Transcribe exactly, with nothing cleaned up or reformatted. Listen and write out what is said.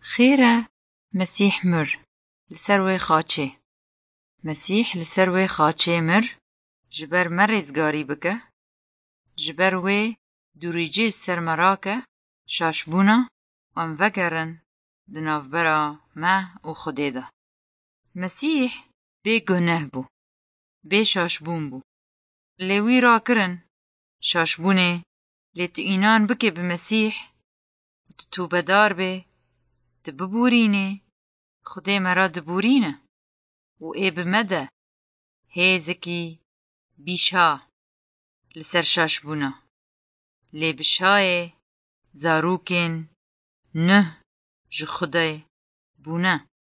خيرة مسيح مر لسر وی خاچه مسیح لسر وی خاچه مر جبر مرزگاری بکه جبر وی دوریجی سر مراکه شاشبونا وان وگرن دنافبرا ما و خوده ده مسیح بی گناه بو بی شاشبون بو لیوی را کرن شاشبونه لیت اینان بکه بمسیح تو بدار بی تببورینه خوده مرا دبورینه و ای بمده هیزکی بیشا لسر شاشبونا لی بشای زاروکن نه جو خوده بونه